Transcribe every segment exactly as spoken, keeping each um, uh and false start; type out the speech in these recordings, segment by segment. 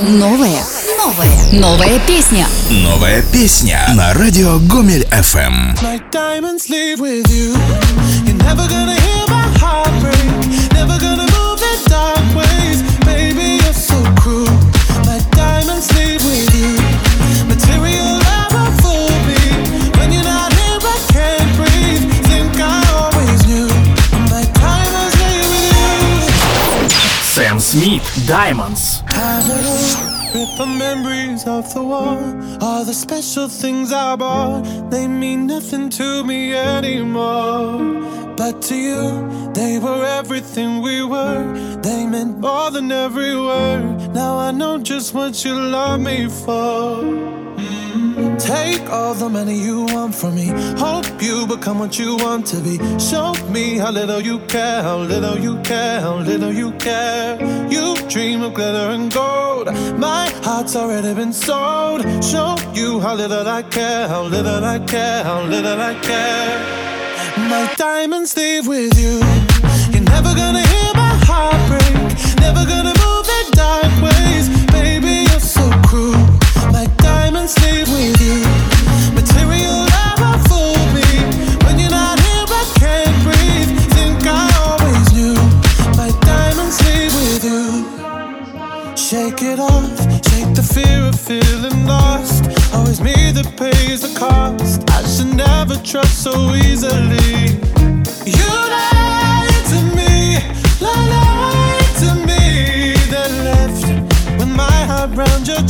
Новое, новое, новая песня. Новая песня на радио Гомель эф эм. My diamonds leave with you. You're never gonna hear my heart break. Never gonna move in dark ways. Baby, you're so cruel. My diamonds leave with you. Material never fool me. When you're not here, I can't breathe. Think I always knew. My diamonds leave with you. Сэм Смит, Diamonds. Rip the memories of the war. All the special things I bought, they mean nothing to me anymore. But to you, they were everything we were. They meant more than every word. Now I know just what you love me for. Mm. Take all the money you want from me. Hope you become what you want to be. Show me how little you care, how little you care, how little you care. You dream of glitter and gold. My heart's already been sold. Show you how little I care, how little I care, how little I care. My diamonds leave with you. You're never gonna hear my heart break. Never gonna move in dark ways. Baby, you're so cruel. My diamonds leave with you. Material never fool me. When you're not here, I can't breathe. Think I always knew. My diamonds leave with you. Shake it off, shake the fear of feeling lost. Always me that pays the cost. I should never trust so easily. You lied to me, lied to me. Then left with my heart round your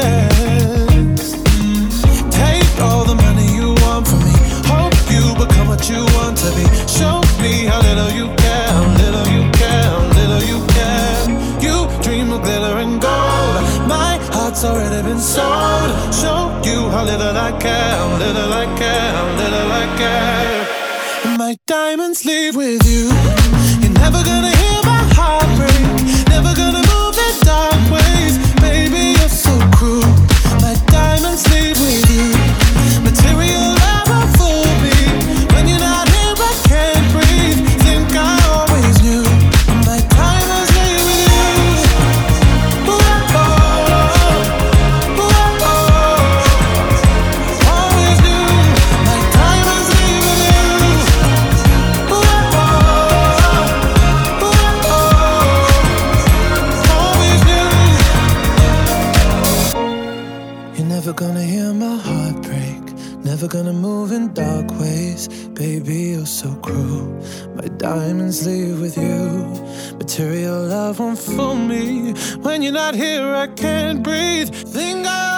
chest. Take all the money you want from me. Hope you become what you want to be. Show me how little you care, how little you care, how little you care. You dream of glitter and gold. My heart's already been sold. Show you how little I care, how little I care, how little I care. And my diamonds leave with you. You're never gonna hear my heart break. Never gonna move in dark ways. Baby, you're so cruel. My diamonds leave with you. Material never fool me. When you're not here, I can't breathe. Think I always knew. My diamonds leave with you. Ooh, oh, ooh, oh, always knew. My diamonds leave with you. Ooh, oh, ooh, oh, always knew. You're never gonna hear my heart break. Never gonna move in dark ways. Baby, you're so cruel. My diamonds leave with you. Material love won't fool me. When you're not here, I can't breathe. Think I